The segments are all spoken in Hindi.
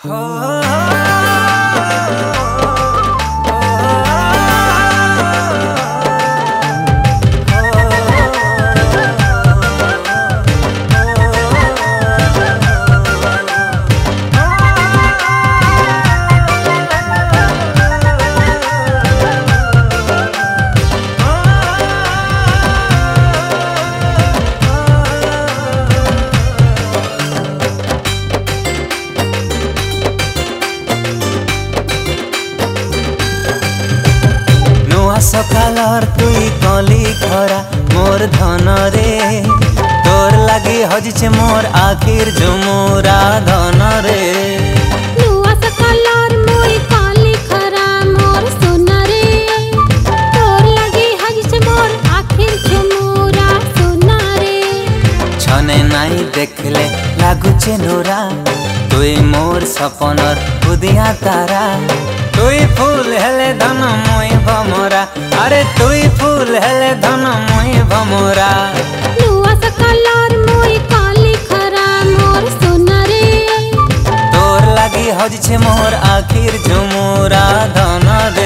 सकालर तुई कली खरा मोर धन रे तोर लगी हजिछे मोर आखिर झुमुरा धन रे। नुआ सकालर मुई कली खरा मोर सोना रे तोर लगी हजिछे मोर आखिर झुमुरा सोना रे। छने नाई देखले लागुचे नोरा तुई मोर सपनर उदिया तारा तुई फूल हेले धन मुई भमरा अरे तुई फूल हेले धन मुई भमरा। नुआ सकालर मुई कली खरा मोर सोना रे तोर लगी हजिछे मोर आखिर झुमुरा धन रे।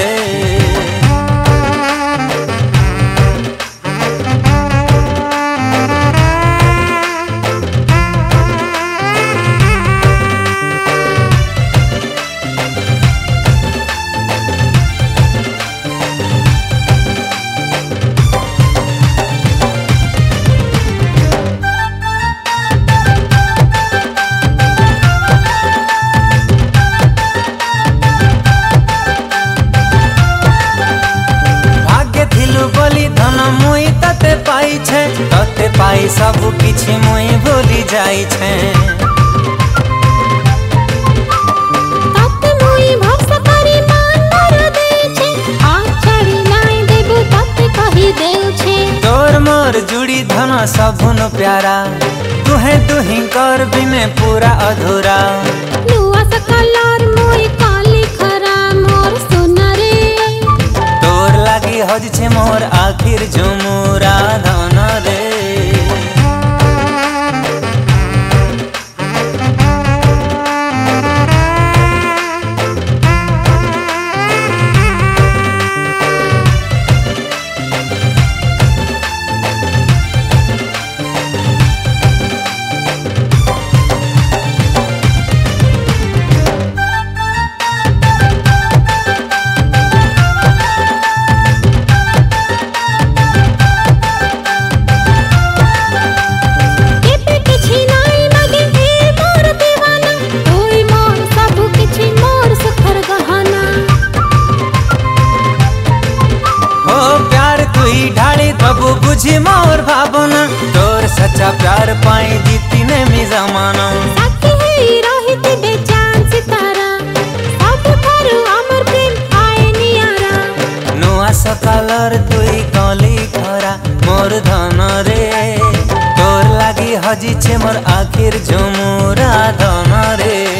मुई तते पाई छे तते पाई सब किछि मुई भूली जाई छे। तते मुई भरोसा करी मान कर दे छे आ छड़ी नाई देबू तते कहि देउ छे। तोर मोर जुड़ी धन सबुन प्यारा तुहे तुही कर बिने पूरा अधूरा। नुआ सकालर मुई कली खरा मोर सोना रे तोर लगी हजिछे मोर आखिर झुमुरा धन रे। ढाली तबु बुझी मोर भावना तोर सच्चा प्यार पाई जीती ने मी जमाना। साथी है रहित बेजान सितारा सब पर अमर प्रेम आए नियारा। नुआ सकालर तुई कली खरा मोर धन रे तोर लगी हजिछे मोर आखिर झुमुरा धन रे।